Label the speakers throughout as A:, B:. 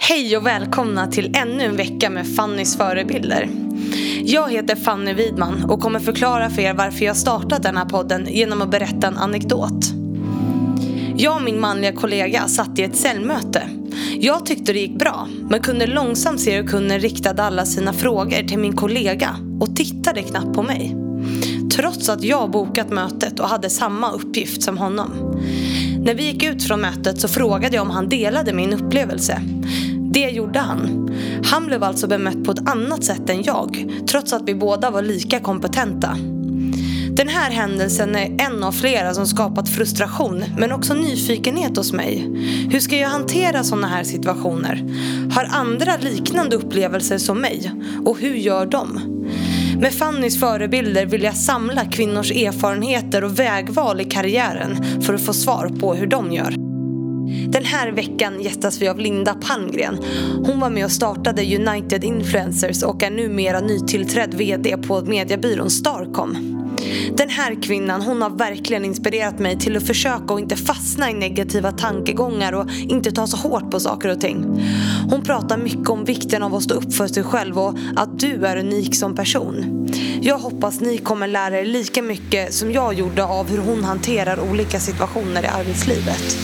A: Hej och välkomna till ännu en vecka med Fannys förebilder. Jag heter Fanny Widman och kommer förklara för er varför jag startat den här podden genom att berätta en anekdot. Jag och min manliga kollega satt i ett cellmöte. Jag tyckte det gick bra, men kunde långsamt se hur kunden riktade alla sina frågor till min kollega och tittade knappt på mig. Trots att jag bokat mötet och hade samma uppgift som honom. När vi gick ut från mötet så frågade jag om han delade min upplevelse. Det gjorde han. Han blev alltså bemött på ett annat sätt än jag, trots att vi båda var lika kompetenta. Den här händelsen är en av flera som skapat frustration, men också nyfikenhet hos mig. Hur ska jag hantera sådana här situationer? Har andra liknande upplevelser som mig? Och hur gör de? Med Fannys förebilder vill jag samla kvinnors erfarenheter och vägval i karriären för att få svar på hur de gör. Den här veckan gästas vi av Linda Palmgren. Hon var med och startade United Influencers och är numera nytillträdd vd på mediebyrån Starcom. Den här kvinnan, hon har verkligen inspirerat mig till att försöka och inte fastna i negativa tankegångar och inte ta så hårt på saker och ting. Hon pratar mycket om vikten av att stå upp för sig själv och att du är unik som person. Jag hoppas ni kommer lära er lika mycket som jag gjorde av hur hon hanterar olika situationer i arbetslivet.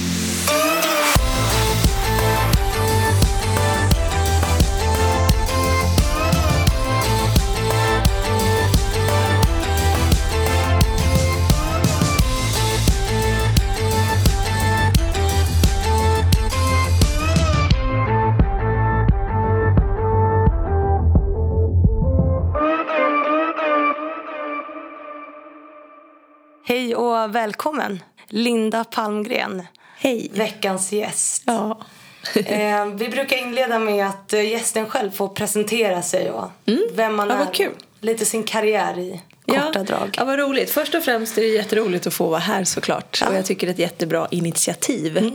A: Hej och välkommen, Linda Palmgren.
B: Hej.
A: Veckans gäst.
B: Ja.
A: Vi brukar inleda med att gästen själv får presentera sig och vem man är.
B: Vad kul.
A: Lite sin karriär i korta drag.
B: Ja, vad roligt. Först och främst är det jätteroligt att få vara här såklart. Ja. Och jag tycker det är ett jättebra initiativ.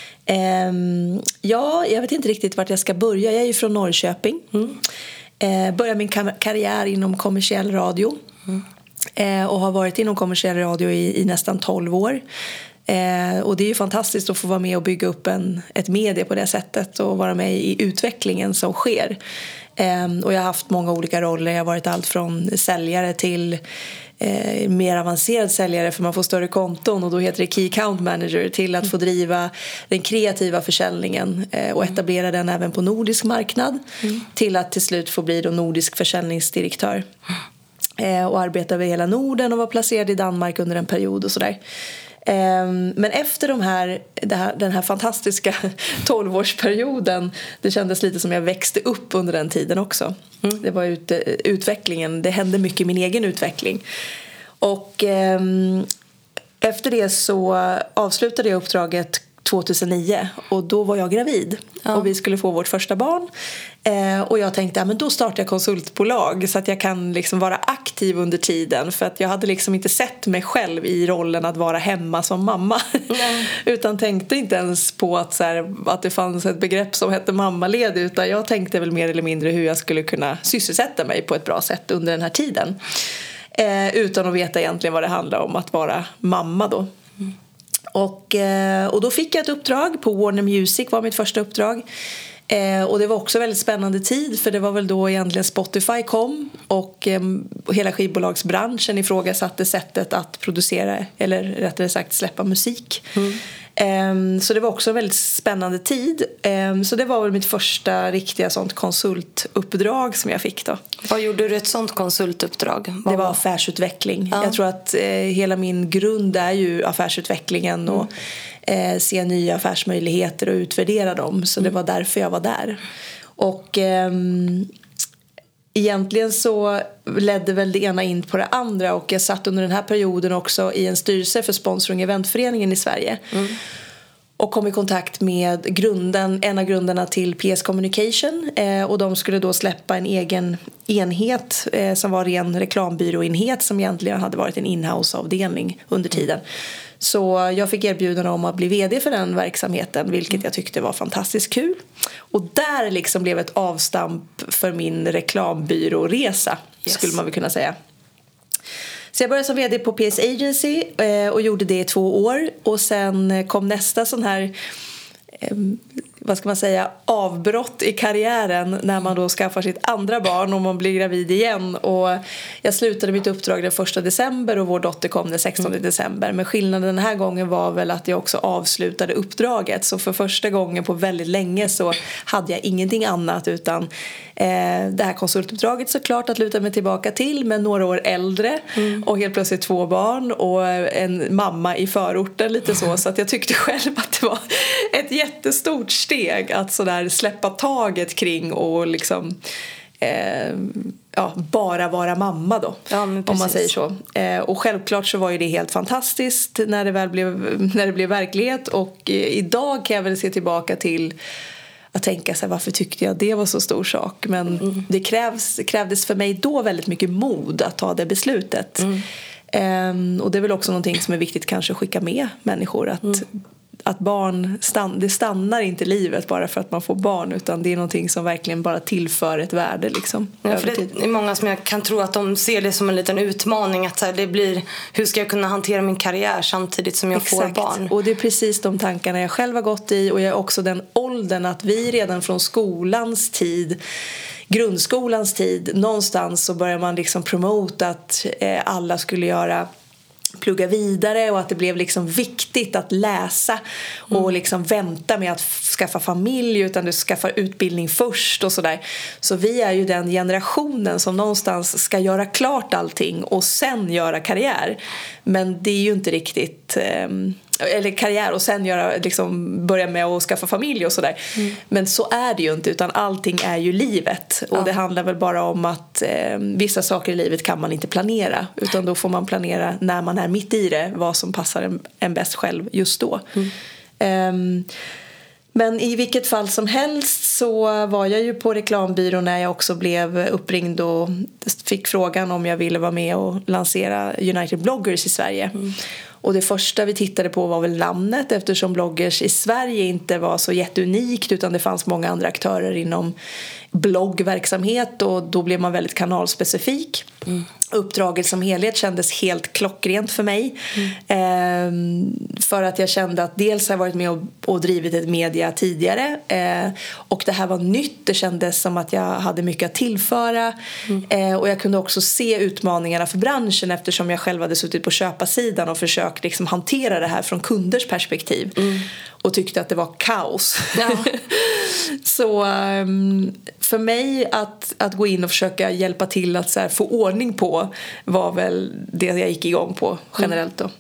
B: Jag vet inte riktigt vart jag ska börja. Jag är ju från Norrköping. Började min karriär inom kommersiell radio. Och har varit inom kommersiell radio i nästan 12 år. Och det är ju fantastiskt att få vara med och bygga upp ett medie på det sättet och vara med i utvecklingen som sker. Och jag har haft många olika roller. Jag har varit allt från säljare till mer avancerad säljare, för man får större konton och då heter det Key Account Manager, till att få driva den kreativa försäljningen och etablera den även på nordisk marknad, till att till slut få bli då nordisk försäljningsdirektör. Och arbeta över hela Norden och var placerad i Danmark under en period och sådär. Men efter den här fantastiska 12-årsperioden, det kändes lite som jag växte upp under den tiden också. Det var utvecklingen, det hände mycket i min egen utveckling. Och efter det så avslutade jag uppdraget 2009 och då var jag gravid och vi skulle få vårt första barn. Och jag tänkte, men då startar jag konsultbolag så att jag kan liksom vara aktiv under tiden, för att jag hade liksom inte sett mig själv i rollen att vara hemma som mamma. Utan tänkte inte ens på att det fanns ett begrepp som hette mammaled, utan jag tänkte väl mer eller mindre hur jag skulle kunna sysselsätta mig på ett bra sätt under den här tiden. Utan att veta egentligen vad det handlar om att vara mamma då. Och då fick jag ett uppdrag på Warner Music, var mitt första uppdrag. Och det var också väldigt spännande tid, för det var väl då egentligen Spotify kom och hela skivbolagsbranschen ifrågasatte sättet att producera, eller rättare sagt släppa musik. Så det var också en väldigt spännande tid. Så det var väl mitt första riktiga sånt konsultuppdrag som jag fick då.
A: Vad gjorde du ett sånt konsultuppdrag?
B: Det var affärsutveckling. Jag tror att hela min grund är ju affärsutvecklingen och se nya affärsmöjligheter och utvärdera dem. Så det var därför jag var där. Och egentligen så ledde väl det ena in på det andra, och jag satt under den här perioden också i en styrelse för Sponsring Eventföreningen i Sverige. Och kom i kontakt med en av grundarna till PS Communication, och de skulle då släppa en egen enhet som var ren reklambyråenhet, som egentligen hade varit en inhouse-avdelning under tiden. Så jag fick erbjudande om att bli vd för den verksamheten, vilket jag tyckte var fantastiskt kul. Och där liksom blev ett avstamp för min reklambyråresa, skulle man väl kunna säga. Så jag började som vd på PS Agency och gjorde det i 2 år. Och sen kom nästa sån här vad ska man säga, avbrott i karriären när man då skaffar sitt andra barn och man blir gravid igen. Och jag slutade mitt uppdrag den 1 december och vår dotter kom den 16 december. Men skillnaden den här gången var väl att jag också avslutade uppdraget. Så för första gången på väldigt länge så hade jag ingenting annat utan det här konsultuppdraget såklart att luta mig tillbaka till, men några år äldre och helt plötsligt 2 barn och en mamma i förorten lite så att jag tyckte själv att det var ett jättestort steg att sådär släppa taget kring och liksom bara vara mamma då, om man säger så. Och självklart så var ju det helt fantastiskt när det blev verklighet, och idag kan jag väl se tillbaka till att tänka så här, varför tyckte jag det var så stor sak, men det krävdes för mig då väldigt mycket mod att ta det beslutet. Och det är väl också någonting som är viktigt kanske att skicka med människor, att barn det stannar inte livet bara för att man får barn, utan det är någonting som verkligen bara tillför ett värde liksom.
A: Ja, för det är många som jag kan tro att de ser det som en liten utmaning, att så här, det blir, hur ska jag kunna hantera min karriär samtidigt som jag får barn?
B: Och det är precis de tankarna jag själv har gått i, och jag är också den åldern att vi redan från grundskolans tid någonstans så börjar man liksom promota att alla skulle plugga vidare, och att det blev liksom viktigt att läsa och liksom vänta med att skaffa familj, utan du skaffar utbildning först och sådär. Så vi är ju den generationen som någonstans ska göra klart allting och sen göra karriär. Men det är ju inte riktigt eller karriär och sen börja med att skaffa familj och sådär. Men så är det ju inte, utan allting är ju livet. Och det handlar väl bara om att vissa saker i livet kan man inte planera, utan då får man planera när man är mitt i det, vad som passar en bäst själv just då. Men i vilket fall som helst så var jag ju på reklambyrån när jag också blev uppringd och fick frågan om jag ville vara med och lansera United Bloggers i Sverige. Och det första vi tittade på var väl namnet, eftersom bloggers i Sverige inte var så jätteunikt, utan det fanns många andra aktörer inom bloggverksamhet, och då blev man väldigt kanalspecifik. Uppdraget som helhet kändes helt klockrent för mig, för att jag kände att dels har jag varit med och drivit ett media tidigare, och det här var nytt, det kändes som att jag hade mycket att tillföra, och jag kunde också se utmaningarna för branschen, eftersom jag själv hade suttit på köparsidan och försökt liksom hantera det här från kunders perspektiv och tyckte att det var kaos. Så för mig att gå in och försöka hjälpa till att så här, få ordning på var väl det jag gick igång på generellt då.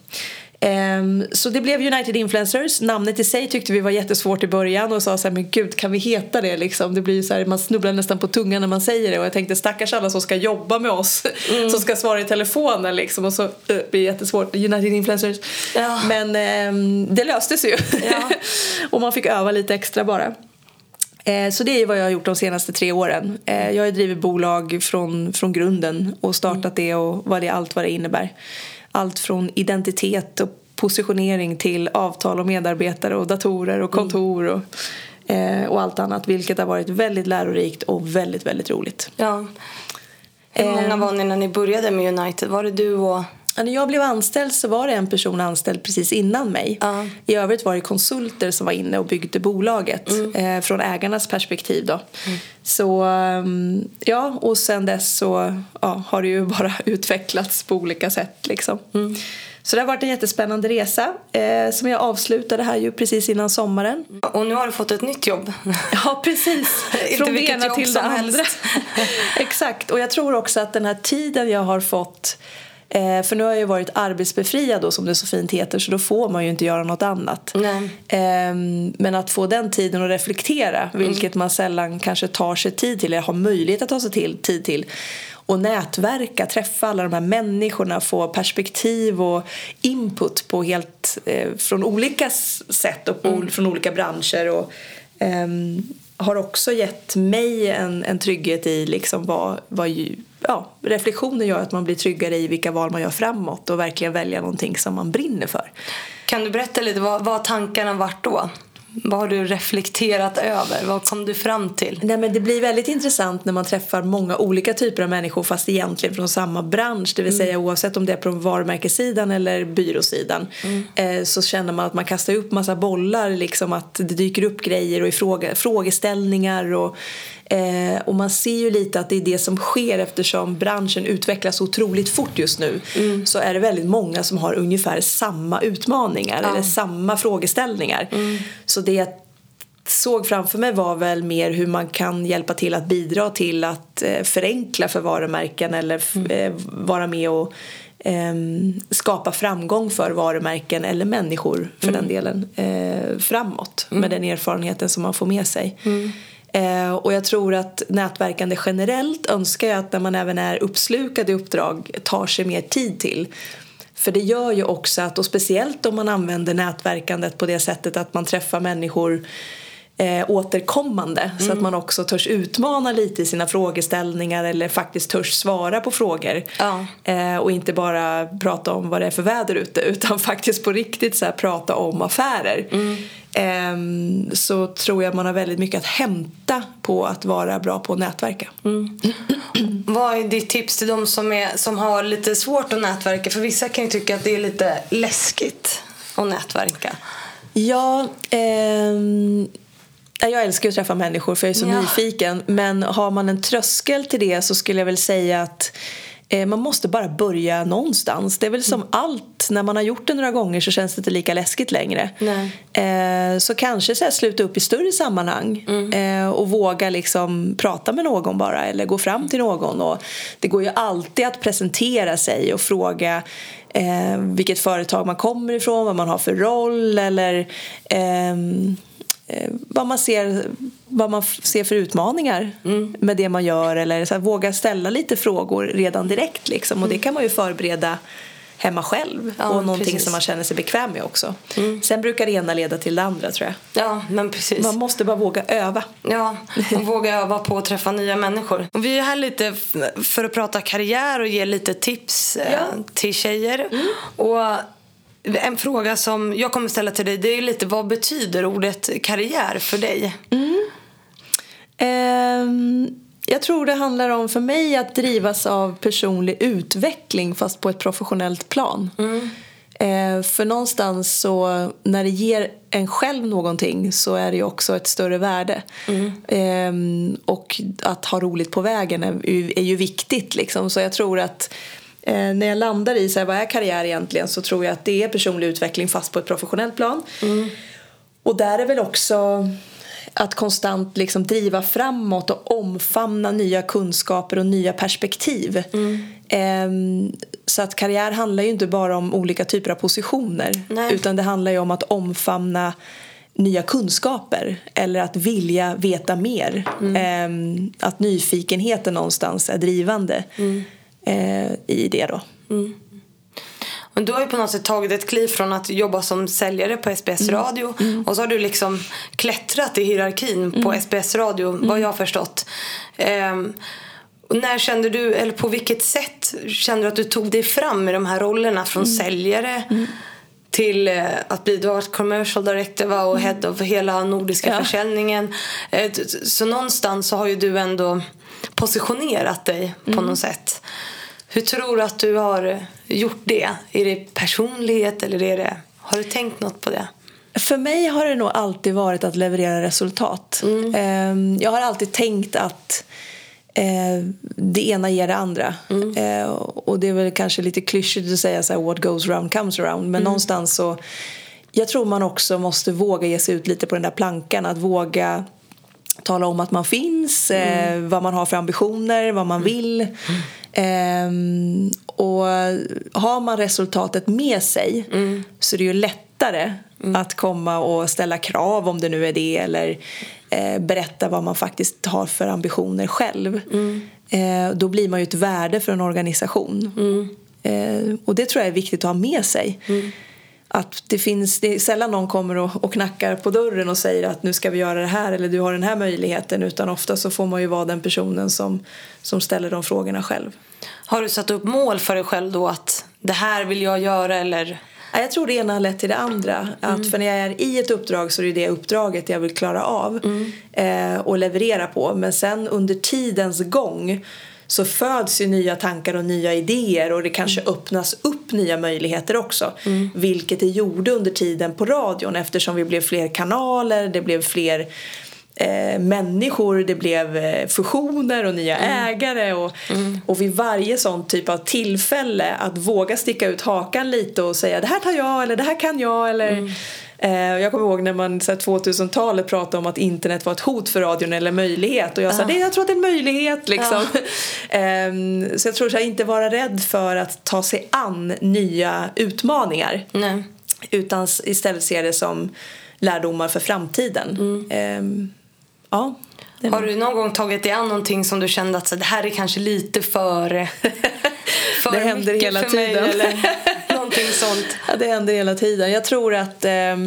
B: Så det blev United Influencers. Namnet i sig tyckte vi var jättesvårt i början och sa så här, men gud, kan vi heta det liksom? Det blir ju så här, man snubblar nästan på tungan när man säger det, och jag tänkte stackars alla som ska jobba med oss som ska svara i telefonen liksom, och så blir det jättesvårt. United Influencers. Men det löste sig ju. Och man fick öva lite extra bara. Så det är vad jag har gjort de senaste 3 åren. Jag har drivit bolag från grunden och startat det, och allt vad det innebär. Allt från identitet och positionering till avtal och medarbetare och datorer och kontor och allt annat, vilket har varit väldigt lärorikt och väldigt, väldigt roligt.
A: Ja. Hur många var ni när ni började med United? Var det du och...
B: När jag blev anställd så var det en person anställd precis innan mig. I övrigt var det konsulter som var inne och byggde bolaget från ägarnas perspektiv då. Så och sen dess så har det ju bara utvecklats på olika sätt liksom. Så det har varit en jättespännande resa som jag avslutade här ju precis innan sommaren.
A: Och nu har du fått ett nytt jobb.
B: Ja, precis. Från det ena till det andra. Exakt. Och jag tror också att den här tiden jag har fått... För nu har jag ju varit arbetsbefriad då, som det så fint heter, så då får man ju inte göra något annat. Men att få den tiden att reflektera, vilket man sällan kanske tar sig tid till, eller har möjlighet att ta sig tid till, och nätverka, träffa alla de här människorna, få perspektiv och input på helt från olika sätt och från olika branscher, och har också gett mig en trygghet i liksom reflektionen gör att man blir tryggare i vilka val man gör framåt och verkligen välja någonting som man brinner för.
A: Kan du berätta lite, vad tankarna varit då? Vad har du reflekterat över? Vad kom du fram till?
B: Nej, men det blir väldigt intressant när man träffar många olika typer av människor fast egentligen från samma bransch. Det vill säga oavsett om det är på varumärkesidan eller byråsidan. Så känner man att man kastar upp massa bollar. Liksom att det dyker upp grejer och frågeställningar. Och man ser ju lite att det är det som sker eftersom branschen utvecklas otroligt fort just nu. Så är det väldigt många som har ungefär samma utmaningar eller samma frågeställningar. Så det jag såg framför mig var väl mer hur man kan hjälpa till att bidra till att förenkla för varumärken eller vara med och skapa framgång för varumärken eller människor för den delen framåt med den erfarenheten som man får med sig. Och jag tror att nätverkande generellt önskar jag att när man även är uppslukad i uppdrag tar sig mer tid till. För det gör ju också att, och speciellt om man använder nätverkandet på det sättet att man träffar människor återkommande så att man också törs utmana lite i sina frågeställningar eller faktiskt törs svara på frågor och inte bara prata om vad det är för väder ute utan faktiskt på riktigt så här, prata om affärer. Så tror jag man har väldigt mycket att hämta på att vara bra på att nätverka.
A: Vad är ditt tips till de som har lite svårt att nätverka? För vissa kan ju tycka att det är lite läskigt att nätverka.
B: Ja, jag älskar att träffa människor för jag är så nyfiken. Men har man en tröskel till det så skulle jag väl säga att man måste bara börja någonstans. Det är väl som allt. När man har gjort det några gånger så känns det inte lika läskigt längre. Så kanske så här, sluta upp i större sammanhang. Och våga liksom prata med någon bara. Eller gå fram till någon. Och det går ju alltid att presentera sig och fråga vilket företag man kommer ifrån. Vad man har för roll. Eller vad man ser för utmaningar med det man gör eller så här, våga ställa lite frågor redan direkt liksom. Och det kan man ju förbereda hemma själv och någonting som man känner sig bekväm med också. Sen brukar det ena leda till det andra tror jag.
A: Ja, men precis.
B: Man måste bara våga öva.
A: Ja, och våga öva på att träffa nya människor. Och vi är här lite för att prata karriär och ge lite tips till tjejer. Och en fråga som jag kommer ställa till dig, det är lite vad betyder ordet karriär för dig?
B: Jag tror det handlar om för mig att drivas av personlig utveckling fast på ett professionellt plan. För någonstans så när det ger en själv någonting så är det ju också ett större värde. Och att ha roligt på vägen är ju viktigt liksom. Så jag tror att när jag landar i så här, vad är karriär egentligen så tror jag att det är personlig utveckling fast på ett professionellt plan. Och där är väl också att konstant liksom driva framåt och omfamna nya kunskaper och nya perspektiv. Så att karriär handlar ju inte bara om olika typer av positioner. Utan det handlar ju om att omfamna nya kunskaper eller att vilja veta mer. Att nyfikenheten någonstans är drivande i det då.
A: Men du har ju på något sätt tagit ett kliv från att jobba som säljare på SBS Radio och så har du liksom klättrat i hierarkin på SBS Radio, vad jag har förstått. Och när kände du, eller på vilket sätt kände du att du tog dig fram i de här rollerna från säljare till att bli commercial director och head of hela nordiska försäljningen. Så någonstans så har ju du ändå positionerat dig på något sätt. Hur tror du att du har gjort det? Är det personlighet eller är det... Har du tänkt något på det?
B: För mig har det nog alltid varit att leverera resultat. Jag har alltid tänkt att det ena ger det andra. Och det är väl kanske lite klyschigt att säga så här, what goes around comes around. Men någonstans så... Jag tror man också måste våga ge sig ut lite på den där plankan. Att våga tala om att man finns. Vad man har för ambitioner. Vad man vill. Och har man resultatet med sig så är det ju lättare att komma och ställa krav om det nu är det eller berätta vad man faktiskt har för ambitioner själv. Då blir man ju ett värde för en organisation. Och det tror jag är viktigt att ha med sig. Att det är sällan någon kommer och knackar på dörren och säger att nu ska vi göra det här eller du har den här möjligheten, utan ofta så får man ju vara den personen som ställer de frågorna själv.
A: Har du satt upp mål för dig själv då att det här vill jag göra eller?
B: Jag tror det ena har lett till det andra. Att för när jag är i ett uppdrag så är det uppdraget jag vill klara av och leverera på. Men sen under tidens gång så föds ju nya tankar och nya idéer och det kanske öppnas upp nya möjligheter också. Vilket det gjorde under tiden på radion eftersom vi blev fler kanaler, det blev fler människor, det blev fusioner och nya ägare och vid varje sån typ av tillfälle att våga sticka ut hakan lite och säga det här tar jag eller det här kan jag eller jag kommer ihåg när man 2000-talet pratade om att internet var ett hot för radion eller möjlighet och jag sa jag tror att det är en möjlighet liksom. Så jag tror att inte vara rädd för att ta sig an nya utmaningar. Nej. Utan istället se det som lärdomar för framtiden. Ja.
A: Har du någon gång tagit dig an någonting som du kände att så, det här är kanske lite för
B: det händer hela tiden
A: eller någonting sånt?
B: Ja, det händer hela tiden. Jag tror att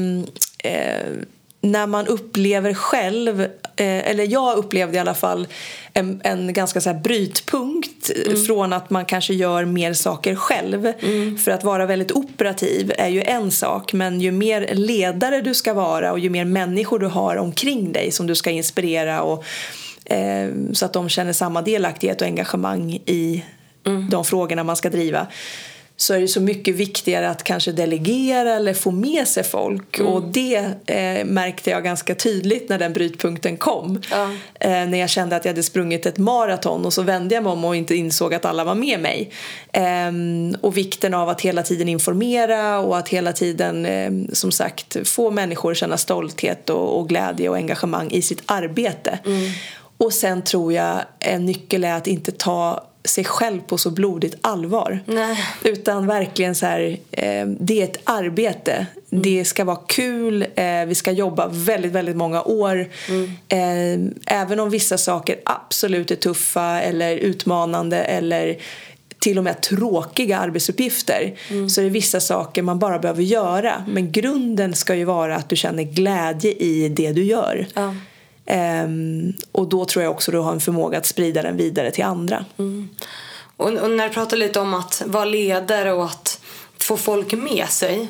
B: när man upplever själv eller jag upplevde i alla fall en ganska så här brytpunkt från att man kanske gör mer saker själv. För att vara väldigt operativ är ju en sak, men ju mer ledare du ska vara och ju mer människor du har omkring dig som du ska inspirera och så att de känner samma delaktighet och engagemang i de frågorna man ska driva, så är det så mycket viktigare att kanske delegera eller få med sig folk. Och det märkte jag ganska tydligt när den brytpunkten kom. När jag kände att jag hade sprungit ett maraton och så vände jag mig om och inte insåg att alla var med mig. Och vikten av att hela tiden informera och att hela tiden som sagt få människor känna stolthet och glädje och engagemang i sitt arbete. Och sen tror jag en nyckel är att inte ta sig själv på så blodigt allvar. Nej. Utan verkligen så här, det är ett arbete. Det ska vara kul. Vi ska jobba väldigt, väldigt många år. Även om vissa saker absolut är tuffa eller utmanande eller till och med tråkiga arbetsuppgifter, så är det vissa saker man bara behöver göra. Men grunden ska ju vara att du känner glädje i det du gör. Ja. Och då tror jag också du har en förmåga att sprida den vidare till andra.
A: Och när du pratar lite om att vara ledare och att få folk med sig,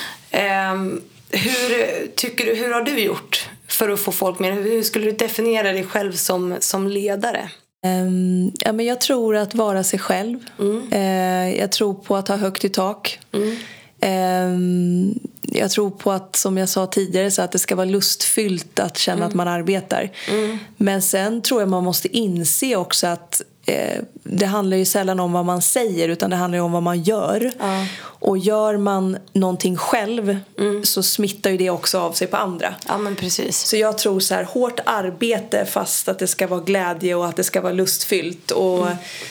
A: hur har du gjort för att få folk med? Hur skulle du definiera dig själv som ledare?
B: Ja, men jag tror att vara sig själv. Jag tror på att ha högt i tak. Jag tror på att, som jag sa tidigare, så att det ska vara lustfyllt att känna att man arbetar. Men sen tror jag man måste inse också att det handlar ju sällan om vad man säger, utan det handlar ju om vad man gör. Och gör man någonting själv så smittar ju det också av sig på andra.
A: Ja, men precis.
B: Så jag tror så här, hårt arbete fast att det ska vara glädje och att det ska vara lustfyllt och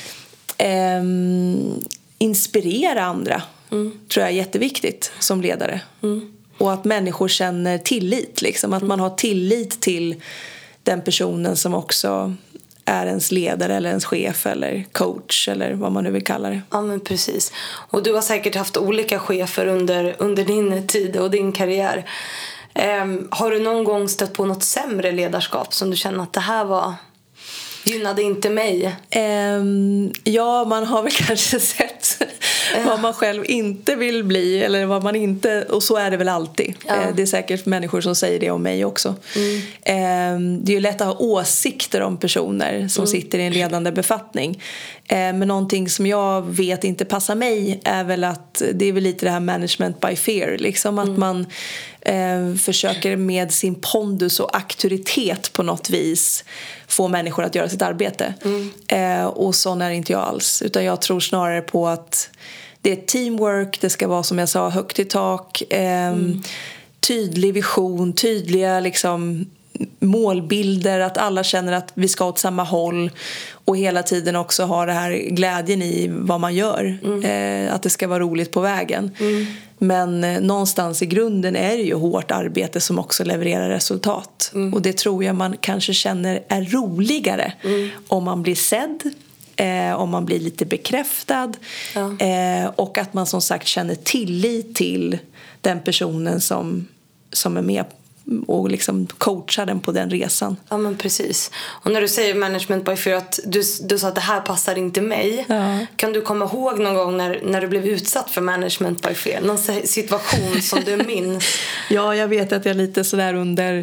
B: inspirera andra. Tror jag är jätteviktigt som ledare. Och att människor känner tillit liksom. Att man har tillit till den personen som också är ens ledare eller ens chef eller coach eller vad man nu vill kalla det.
A: Ja, men precis. Och du har säkert haft olika chefer under din tid och din karriär. Har du någon gång stött på något sämre ledarskap som du känner att det här gynnade inte mig?
B: Ja, man har väl kanske sett vad man själv inte vill bli eller vad man inte, och så är det väl alltid. Det är säkert människor som säger det om mig också. Det är ju lätt att ha åsikter om personer som sitter i en ledande befattning. Men någonting som jag vet inte passar mig är väl att det är väl lite det här management by fear liksom, att man försöker med sin pondus och auktoritet på något vis få människor att göra sitt arbete. Och sån är inte jag alls, utan jag tror snarare på att det är teamwork, det ska vara som jag sa högt i tak, tydlig vision, tydliga liksom målbilder, att alla känner att vi ska åt samma håll och hela tiden också ha det här glädjen i vad man gör, att det ska vara roligt på vägen. Men någonstans i grunden är det ju hårt arbete som också levererar resultat, och det tror jag man kanske känner är roligare om man blir sedd, om man blir lite bekräftad, och att man som sagt känner tillit till den personen som är med och liksom coacha den på den resan.
A: Ja, men precis. Och när du säger management by fear, att du sa att det här passar inte mig. Ja. Kan du komma ihåg någon gång när du blev utsatt för management by fear? Någon situation som du minns?
B: Ja, jag vet att jag lite sådär under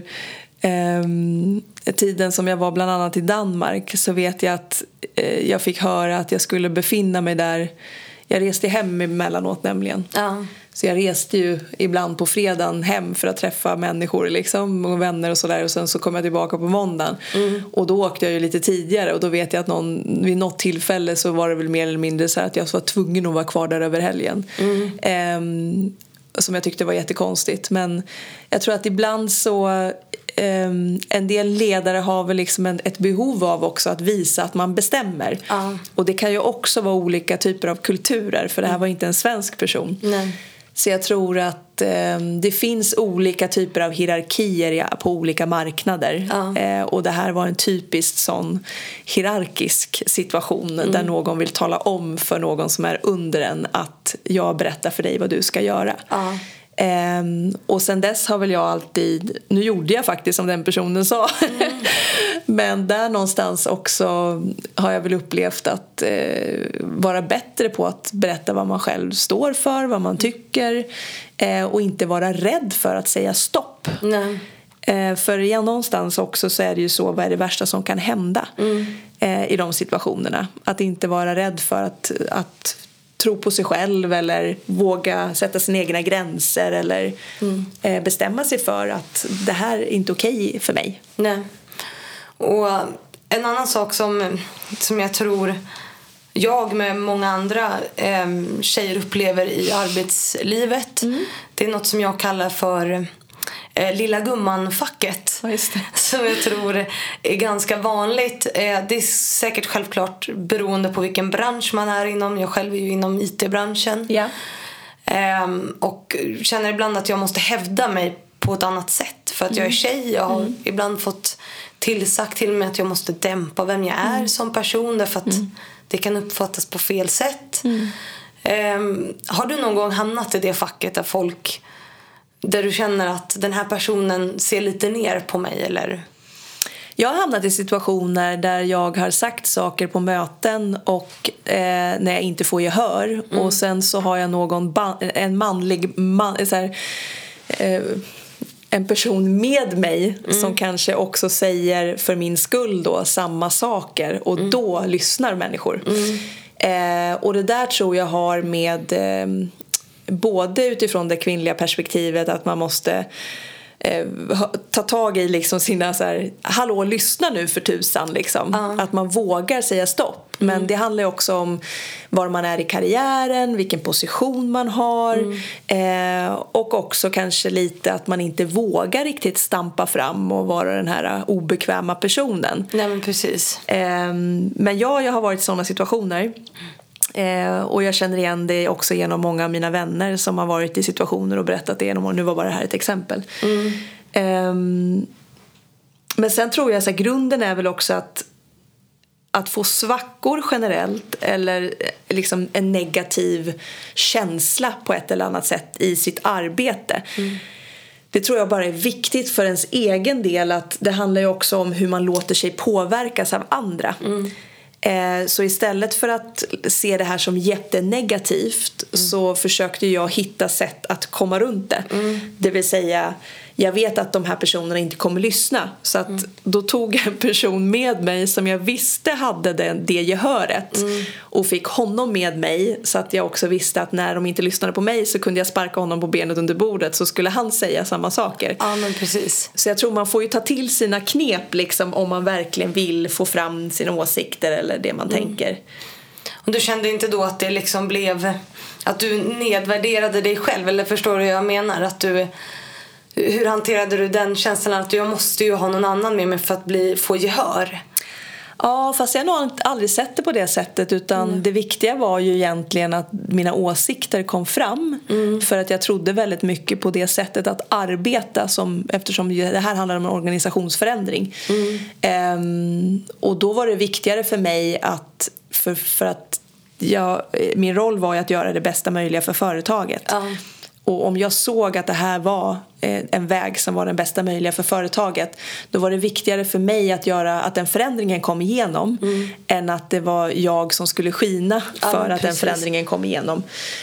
B: tiden som jag var bland annat i Danmark, så vet jag att jag fick höra att jag skulle befinna mig där. Jag reste hem emellanåt nämligen. Ja. Så jag reste ju ibland på fredagen hem för att träffa människor liksom, och vänner och sådär. Och sen så kom jag tillbaka på måndagen. Och då åkte jag ju lite tidigare. Och då vet jag att vid något tillfälle så var det väl mer eller mindre så här att jag var tvungen att vara kvar där över helgen. Som jag tyckte var jättekonstigt. Men jag tror att ibland så en del ledare har väl liksom ett behov av också att visa att man bestämmer. Och det kan ju också vara olika typer av kulturer, för det här var inte en svensk person. Nej. Så jag tror att det finns olika typer av hierarkier på olika marknader. Och det här var en typisk sån hierarkisk situation där någon vill tala om för någon som är under en att jag berättar för dig vad du ska göra. Och sen dess har väl jag alltid, nu gjorde jag faktiskt som den personen sa, men där någonstans också har jag väl upplevt att vara bättre på att berätta vad man själv står för, vad man tycker, och inte vara rädd för att säga stopp. För igen någonstans också så är det ju så, vad är det värsta som kan hända i de situationerna, att inte vara rädd för att tro på sig själv eller våga sätta sina egna gränser eller bestämma sig för att det här är inte okej för mig.
A: Nej. Och en annan sak som jag tror jag med många andra tjejer upplever i arbetslivet, det är något som jag kallar för lilla gumman-facket. Ja, just det. Som jag tror är ganska vanligt. Det är säkert självklart beroende på vilken bransch man är inom. Jag själv är ju inom IT-branschen. Ja. Och känner ibland att jag måste hävda mig på ett annat sätt. För att jag är tjej. Jag har ibland fått tillsagt till mig att jag måste dämpa vem jag är som person. Därför att det kan uppfattas på fel sätt. Har du någon gång hamnat i det facket där folk... där du känner att den här personen ser lite ner på mig, eller?
B: Jag har hamnat i situationer där jag har sagt saker på möten och när jag inte får gehör. Och sen så har jag en manlig så här, en person med mig som kanske också säger för min skull då samma saker. Och då lyssnar människor. Och det där tror jag har med... både utifrån det kvinnliga perspektivet att man måste ta tag i liksom sina så här, hallå, lyssna nu för tusan liksom. Att man vågar säga stopp. Men det handlar ju också om var man är i karriären, vilken position man har, och också kanske lite att man inte vågar riktigt stampa fram och vara den här obekväma personen.
A: Nej, men precis.
B: Men jag har varit i sådana situationer. Och jag känner igen det också genom många av mina vänner som har varit i situationer och berättat det genom, och nu var bara det här ett exempel. Men sen tror jag att grunden är väl också att få svackor generellt eller liksom en negativ känsla på ett eller annat sätt i sitt arbete. Det tror jag bara är viktigt för ens egen del, att det handlar ju också om hur man låter sig påverkas av andra. Så istället för att se det här som jättenegativt så försökte jag hitta sätt att komma runt det. Det vill säga, jag vet att de här personerna inte kommer lyssna. Så att då tog jag en person med mig som jag visste hade det gehöret. Och fick honom med mig, så att jag också visste att när de inte lyssnade på mig så kunde jag sparka honom på benet under bordet, så skulle han säga samma saker.
A: Ja, men precis.
B: Så jag tror man får ju ta till sina knep liksom, om man verkligen vill få fram sina åsikter eller det man tänker.
A: Och du kände inte då att det liksom blev att du nedvärderade dig själv, eller förstår du vad jag menar? Att du... Hur hanterade du den känslan att jag måste ju ha någon annan med mig för att få gehör?
B: Ja, fast jag har nog aldrig sett det på det sättet, utan det viktiga var ju egentligen att mina åsikter kom fram. För att jag trodde väldigt mycket på det sättet att arbeta, eftersom det här handlar om en organisationsförändring. Och då var det viktigare för mig att för att min roll var ju att göra det bästa möjliga för företaget. Och om jag såg att det här var en väg som var den bästa möjliga för företaget, då var det viktigare för mig att göra att den förändringen kom igenom än att det var jag som skulle skina för att den förändringen kom igenom.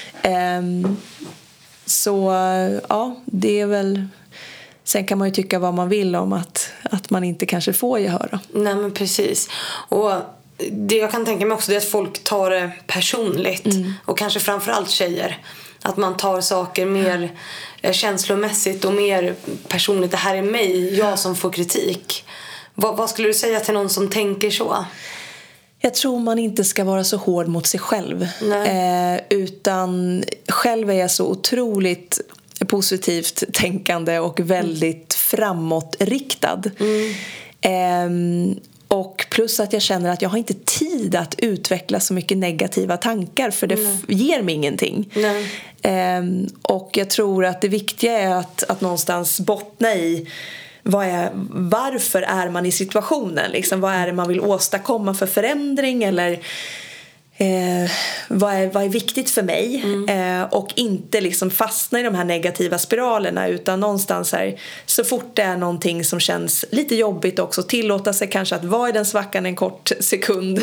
B: Så ja, det är väl... Sen kan man ju tycka vad man vill om att man inte kanske får gehör.
A: Nej, men precis. Och det jag kan tänka mig också är att folk tar det personligt. Och kanske framförallt tjejer. Att man tar saker mer känslomässigt och mer personligt. Det här är mig, jag som får kritik. Vad skulle du säga till någon som tänker så?
B: Jag tror man inte ska vara så hård mot sig själv. Utan själv är jag så otroligt positivt tänkande och väldigt framåtriktad. Och plus att jag känner att jag har inte tid att utveckla så mycket negativa tankar, för det ger mig ingenting. Och jag tror att det viktiga är att någonstans bottna i varför är man i situationen, liksom, vad är det man vill åstadkomma för förändring, eller vad är viktigt för mig, och inte liksom fastna i de här negativa spiralerna, utan någonstans här, så fort det är någonting som känns lite jobbigt också, tillåta sig kanske att vara i den svackan en kort sekund.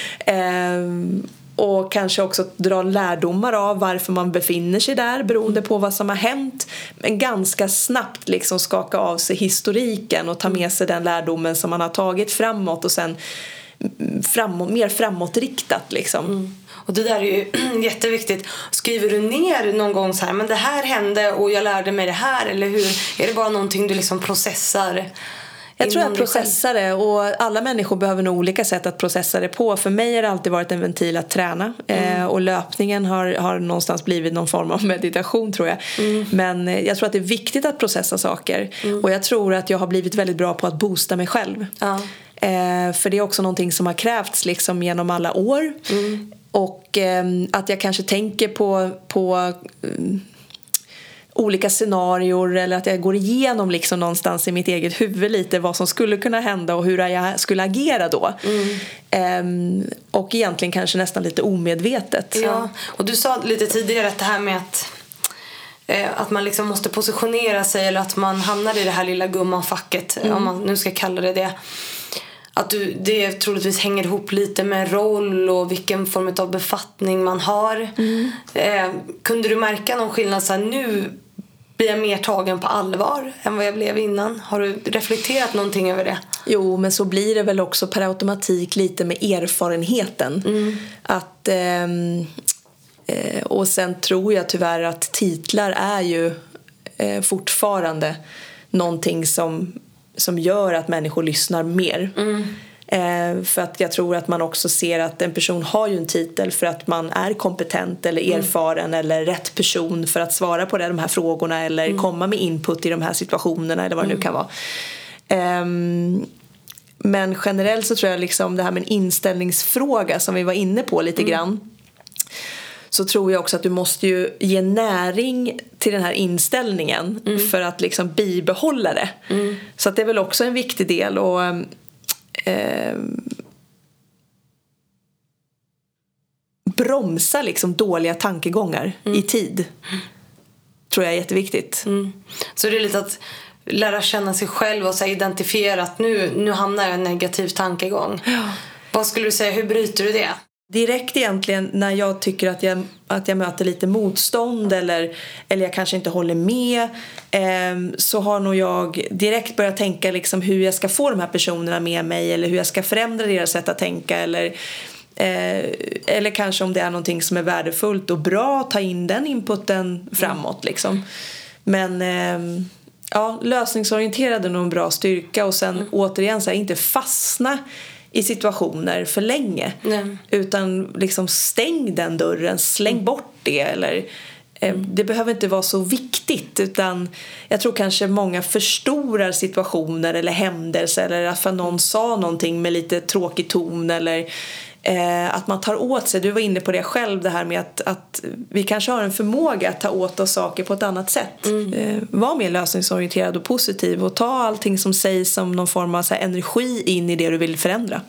B: Och kanske också dra lärdomar av varför man befinner sig där beroende på vad som har hänt. Men ganska snabbt liksom skaka av sig historiken och ta med sig den lärdomen som man har tagit framåt, och sen mer framåtriktat liksom.
A: Och det där är ju jätteviktigt. Skriver du ner någon gång så här, men det här hände och jag lärde mig det här, eller hur? Är det bara någonting du liksom processar?
B: Jag tror jag processar det, och alla människor behöver nog olika sätt att processa det på. För mig har det alltid varit en ventil att träna, och löpningen har någonstans blivit någon form av meditation, tror jag. Men jag tror att det är viktigt att processa saker, och jag tror att jag har blivit väldigt bra på att boosta mig själv. För det är också någonting som har krävts liksom genom alla år. Och att jag kanske tänker på olika scenarier, eller att jag går igenom liksom någonstans i mitt eget huvud lite vad som skulle kunna hända och hur jag skulle agera då. Och egentligen kanske nästan lite omedvetet.
A: Ja, och du sa lite tidigare att det här med att man liksom måste positionera sig, eller att man hamnar i det här lilla gummanfacket, om man nu ska kalla det. Att det troligtvis hänger ihop lite med roll och vilken form av befattning man har. Kunde du märka någon skillnad så här, nu blir jag mer tagen på allvar än vad jag blev innan? Har du reflekterat någonting över det?
B: Jo, men så blir det väl också per automatik lite med erfarenheten. Att och sen tror jag tyvärr att titlar är ju fortfarande någonting som gör att människor lyssnar mer. För att jag tror att man också ser att en person har ju en titel för att man är kompetent eller erfaren eller rätt person för att svara på de här frågorna, eller komma med input i de här situationerna, eller vad det nu kan vara. Men generellt så tror jag liksom det här med en inställningsfråga som vi var inne på lite grann, så tror jag också att du måste ju ge näring till den här inställningen för att liksom bibehålla det. Så att det är väl också en viktig del, och bromsa liksom dåliga tankegångar i tid. Tror jag är jätteviktigt.
A: Så det är lite att lära känna sig själv och så identifiera att nu hamnar jag i en negativ tankegång. Vad skulle du säga, hur bryter du det?
B: Direkt egentligen när jag tycker att jag möter lite motstånd, eller jag kanske inte håller med, så har nog jag direkt börjat tänka liksom hur jag ska få de här personerna med mig, eller hur jag ska förändra deras sätt att tänka, eller kanske om det är någonting som är värdefullt och bra, ta in den inputen framåt liksom. Men lösningsorienterad är nog en bra styrka, och sen återigen så här, inte fastna i situationer för länge, utan liksom stäng den dörren, släng bort det, eller det behöver inte vara så viktigt, utan jag tror kanske många förstorar situationer eller händelser, eller att för någon sa någonting med lite tråkig ton, eller att man tar åt sig. Du var inne på det själv, det här med att vi kanske har en förmåga att ta åt oss saker på ett annat sätt. Var mer lösningsorienterad och positiv, och ta allting som sägs som någon form av så här energi in i det du vill förändra.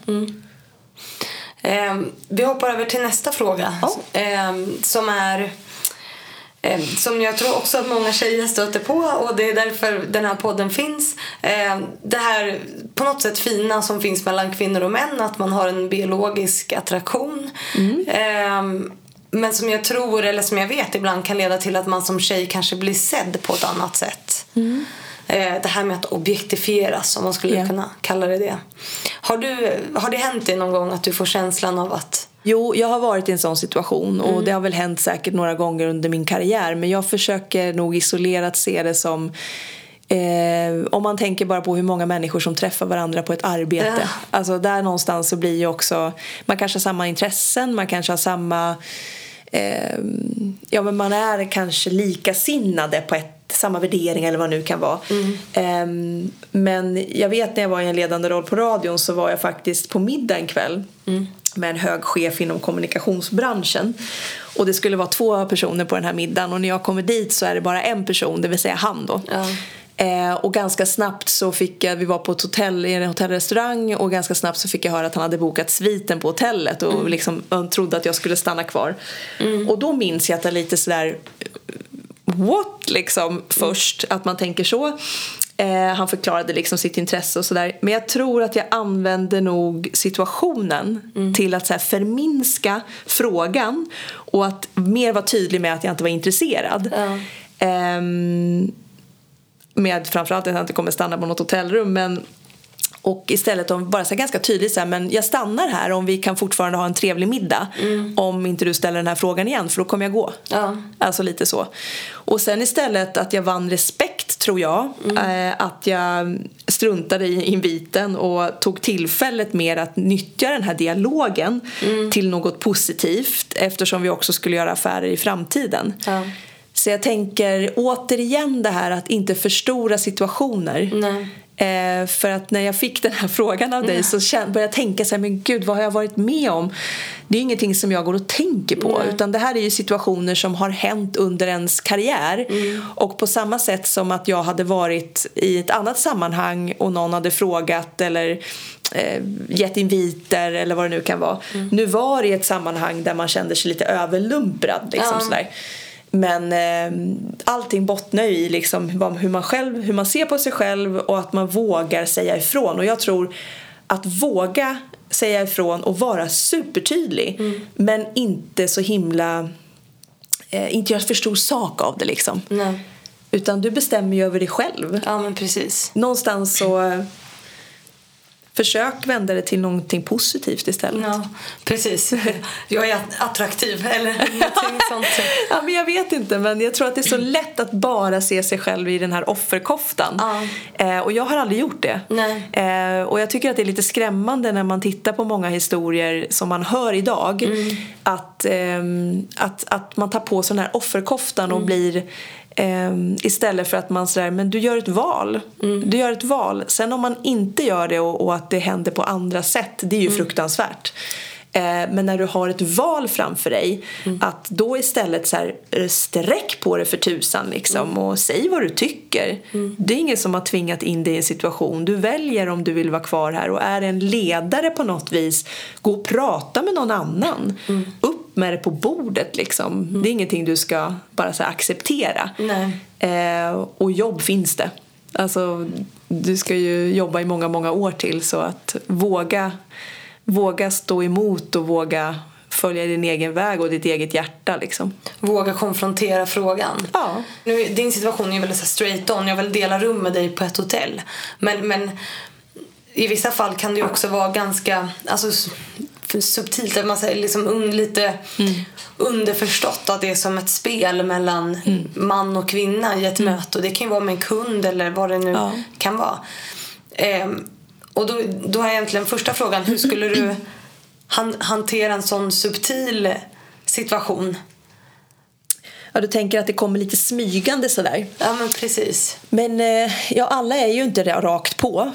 A: Vi hoppar över till nästa fråga, som är som jag tror också att många tjejer stöter på, och det är därför den här podden finns. Det här på något sätt fina som finns mellan kvinnor och män, att man har en biologisk attraktion. Men som jag tror, eller som jag vet ibland, kan leda till att man som tjej kanske blir sedd på ett annat sätt. Det här med att objektifieras, om man skulle kunna kalla det. Har det hänt dig någon gång att du får känslan av att...
B: Jo, jag har varit i en sån situation, och det har väl hänt säkert några gånger under min karriär, men jag försöker nog isolerat se det som om man tänker bara på hur många människor som träffar varandra på ett arbete. Alltså där någonstans så blir ju också, man kanske har samma intressen, man kanske har samma men man är kanske likasinnade på samma värdering eller vad det nu kan vara. Men jag vet när jag var i en ledande roll på radion, så var jag faktiskt på middag en kväll med en hög chef inom kommunikationsbranschen, och det skulle vara 2 personer på den här middagen, och när jag kommer dit så är det bara en person, det vill säga han då. Och ganska snabbt så fick jag, vi var på ett hotell, i en hotellrestaurang, och ganska snabbt så fick jag höra att han hade bokat sviten på hotellet och liksom trodde att jag skulle stanna kvar. Och då minns jag att det lite sådär what liksom först, att man tänker så. Han förklarade liksom sitt intresse och sådär, men jag tror att jag använde nog situationen till att så här förminska frågan, och att mer vara tydlig med att jag inte var intresserad. Med framförallt att jag inte kommer stanna på något hotellrum, och istället om bara så ganska tydligt så här, men jag stannar här om vi kan fortfarande ha en trevlig middag, om inte du ställer den här frågan igen, för då kommer jag gå. Alltså lite så. Och sen istället att jag vann respekt, tror jag, att jag struntade i inviten och tog tillfället mer att nyttja den här dialogen till något positivt, eftersom vi också skulle göra affärer i framtiden. Så jag tänker återigen det här att inte förstora situationer. För att när jag fick den här frågan av dig så började jag tänka så här, men gud, vad har jag varit med om? Det är ingenting som jag går och tänker på, utan det här är ju situationer som har hänt under ens karriär. Och på samma sätt som att jag hade varit i ett annat sammanhang och någon hade frågat eller gett inviter eller vad det nu kan vara. Nu var det i ett sammanhang där man kände sig lite överlumprad liksom sådär. Men allting bottnar i liksom hur man ser på sig själv, och att man vågar säga ifrån. Och jag tror att våga säga ifrån och vara supertydlig, men inte så himla inte göra för stor sak av det liksom. Utan du bestämmer ju över dig själv.
A: Ja, men precis.
B: Någonstans så försök vända det till någonting positivt istället.
A: Ja, precis. Jag är attraktiv eller någonting sånt.
B: Ja, men jag vet inte, men jag tror att det är så lätt att bara se sig själv i den här offerkoftan. Och jag har aldrig gjort det. Och jag tycker att det är lite skrämmande när man tittar på många historier som man hör idag. Att man tar på sig den här offerkoftan och blir... istället för att man säger, men du gör ett val. Du gör ett val. Sen om man inte gör det och att det händer på andra sätt, det är ju fruktansvärt. Men när du har ett val framför dig, att då istället så här, sträck på det för tusan liksom, och säg vad du tycker. Det är ingen som har tvingat in dig i en situation. Du väljer om du vill vara kvar här, och är en ledare på något vis, gå och prata med någon annan. Upp med det på bordet liksom. Det är ingenting du ska bara så här acceptera. Och jobb finns det. Alltså, du ska ju jobba i många, många år till, så att våga stå emot och våga följa din egen väg och ditt eget hjärta liksom.
A: Våga konfrontera frågan. Nu, din situation är väldigt så straight on. Jag vill dela rum med dig på ett hotell. Men i vissa fall kan det ju också vara ganska subtilt, att man säger liksom lite underförstått att det är som ett spel mellan man och kvinna i ett möte, och det kan ju vara med en kund eller vad det nu kan vara. Och då är egentligen första frågan, hur skulle du hantera en sån subtil situation?
B: Ja, du tänker att det kommer lite smygande sådär.
A: Ja, men precis.
B: Men alla är ju inte rakt på.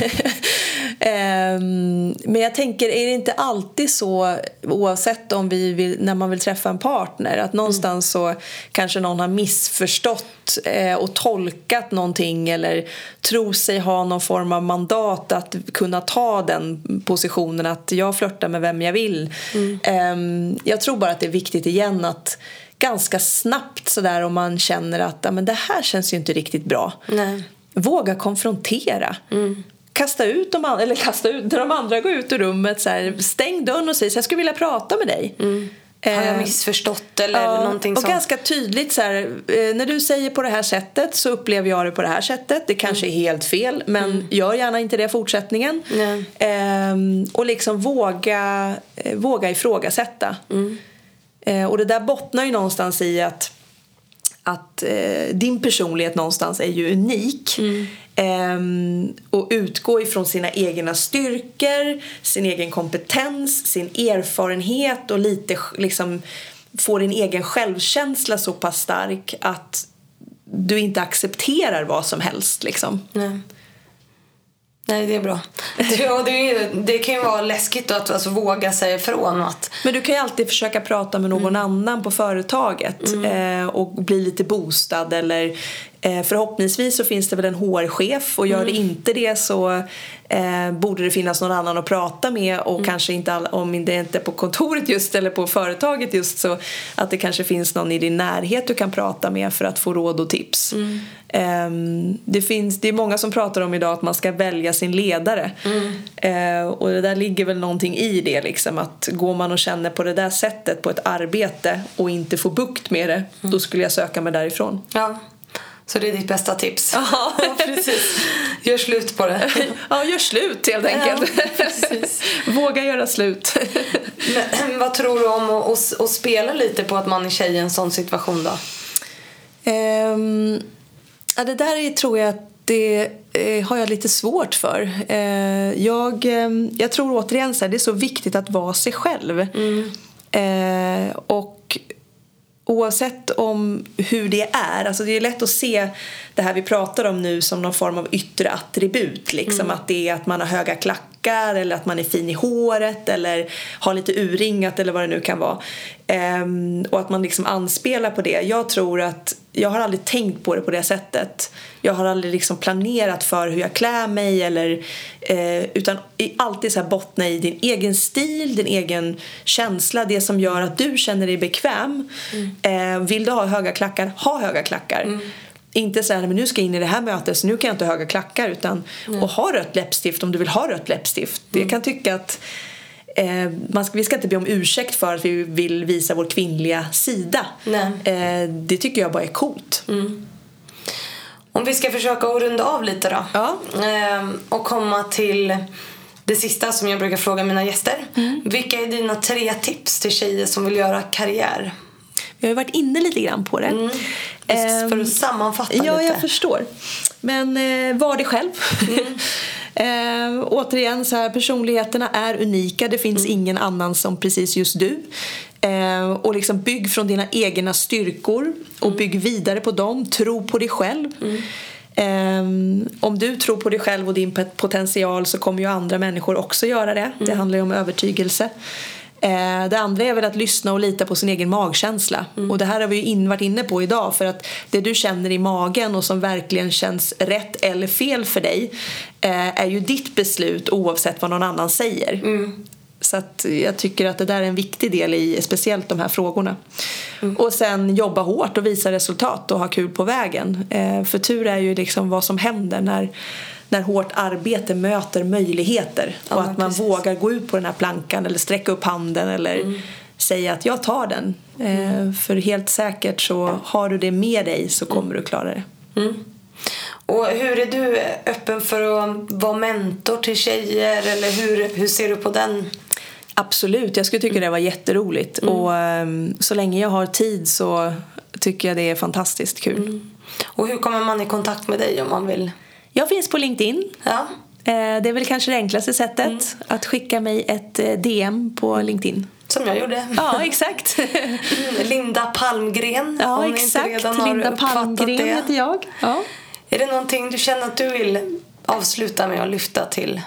B: Men jag tänker, är det inte alltid så, oavsett om när man vill träffa en partner, att någonstans så kanske någon har missförstått och tolkat någonting, eller tror sig ha någon form av mandat att kunna ta den positionen att jag flörtar med vem jag vill. Jag tror bara att det är viktigt igen att ganska snabbt sådär om man känner att men det här känns ju inte riktigt bra.
A: Nej.
B: Våga konfrontera. Kasta ut när de andra går ut ur rummet så här, stäng dörren och säg så jag skulle vilja prata med dig.
A: Har jag missförstått eller någonting sånt?
B: Och ganska tydligt så här, när du säger på det här sättet så upplever jag det på det här sättet. Det kanske är helt fel, men gör gärna inte det i fortsättningen. Och liksom våga ifrågasätta. Och det där bottnar ju någonstans i att din personlighet någonstans är ju unik. Och utgå ifrån sina egna styrkor, sin egen kompetens, sin erfarenhet och lite liksom få din egen självkänsla så pass stark att du inte accepterar vad som helst liksom. Nej, det är bra. Det kan ju vara läskigt att våga säga ifrån. Men du kan ju alltid försöka prata med någon annan på företaget och bli lite boostad. Eller förhoppningsvis så finns det väl en HR-chef och gör det inte det så borde det finnas någon annan att prata med. Och kanske inte om det inte är på kontoret just eller på företaget just så att det kanske finns någon i din närhet du kan prata med för att få råd och tips. Det är många som pratar om idag att man ska välja sin ledare. Och det där ligger väl någonting i det liksom, att går man och känner på det där sättet på ett arbete och inte får bukt med det, då skulle jag söka mig därifrån.
A: Ja. Så det är ditt bästa tips. Ja, precis. Gör slut på det.
B: Ja, gör slut helt enkelt.
A: Ja, precis.
B: Våga göra slut.
A: Men vad tror du om att spela lite på att man är tjej i en sån situation då?
B: Det där tror jag att det har jag lite svårt för. Jag tror återigen så här, det är så viktigt att vara sig själv. Och oavsett om hur det är, alltså det är lätt att se det här vi pratar om nu som någon form av yttre attribut liksom, att det är att man har höga klackar eller att man är fin i håret eller har lite urringat eller vad det nu kan vara, och att man liksom anspelar på det. Jag tror att jag har aldrig tänkt på det på det sättet. Jag har aldrig liksom planerat för hur jag klär mig eller, utan alltid så här bottna i din egen stil, din egen känsla, det som gör att du känner dig bekväm. Vill du ha höga klackar, ha höga klackar. Inte så här, men nu ska jag in i det här mötet så nu kan jag inte ha höga klackar, utan och ha rött läppstift om du vill ha rött läppstift. Jag kan tycka att vi ska inte be om ursäkt för att vi vill visa vår kvinnliga sida. Det tycker jag bara är coolt.
A: Om vi ska försöka att runda av lite då.
B: Ja.
A: Och komma till det sista som jag brukar fråga mina gäster. Vilka är dina 3 tips till tjejer som vill göra karriär?
B: Jag har varit inne lite grann på det.
A: För att sammanfatta lite.
B: Ja, jag förstår. Men var det själv. Återigen så här, personligheterna är unika. Det finns ingen annan som precis just du. Och liksom bygg från dina egna styrkor och bygg vidare på dem. Tro på dig själv. Om du tror på dig själv och din potential så kommer ju andra människor också göra det. Det handlar ju om övertygelse. Det andra är väl att lyssna och lita på sin egen magkänsla. Och det här har vi ju varit inne på idag. För att det du känner i magen och som verkligen känns rätt eller fel för dig är ju ditt beslut oavsett vad någon annan säger. Så att jag tycker att det där är en viktig del i speciellt de här frågorna. Och sen jobba hårt och visa resultat och ha kul på vägen. För tur är ju liksom vad som händer när hårt arbete möter möjligheter. Ja, och att man vågar gå ut på den här plankan eller sträcka upp handen eller säga att jag tar den. För helt säkert så har du det med dig så kommer du klara det.
A: Och hur är du öppen för att vara mentor till tjejer eller hur ser du på den?
B: Absolut, jag skulle tycka det var jätteroligt. Och så länge jag har tid så tycker jag det är fantastiskt kul.
A: Och hur kommer man i kontakt med dig om man vill?
B: Jag finns på LinkedIn.
A: Ja.
B: Det är väl kanske det enklaste sättet att skicka mig ett DM på LinkedIn.
A: Som jag gjorde.
B: Ja, exakt.
A: Linda Palmgren.
B: Ja, exakt. Linda Palmgren heter jag. Ja.
A: Är det någonting du känner att du vill avsluta med att lyfta till?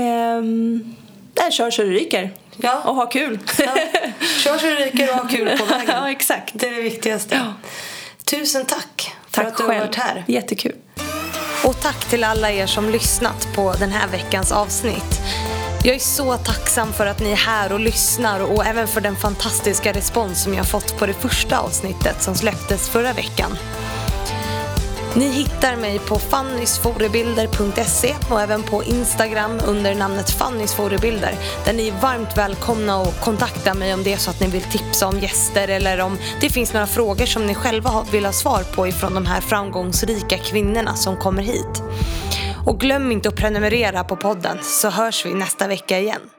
B: Kör så det ryker.
A: Ja.
B: Och ha kul.
A: Ja. Kör så det ryker och ha kul på vägen.
B: Ja, exakt.
A: Det är det viktigaste.
B: Ja.
A: Tusen tack för att du
B: själv.
A: har varit här.
B: Jättekul.
A: Och tack till alla er som lyssnat på den här veckans avsnitt. Jag är så tacksam för att ni är här och lyssnar och även för den fantastiska respons som jag fått på det första avsnittet som släpptes förra veckan. Ni hittar mig på fannysforebilder.se och även på Instagram under namnet Fannysforebilder, där ni är varmt välkomna att kontakta mig om det är så att ni vill tipsa om gäster eller om det finns några frågor som ni själva vill ha svar på ifrån de här framgångsrika kvinnorna som kommer hit. Och glöm inte att prenumerera på podden, så hörs vi nästa vecka igen.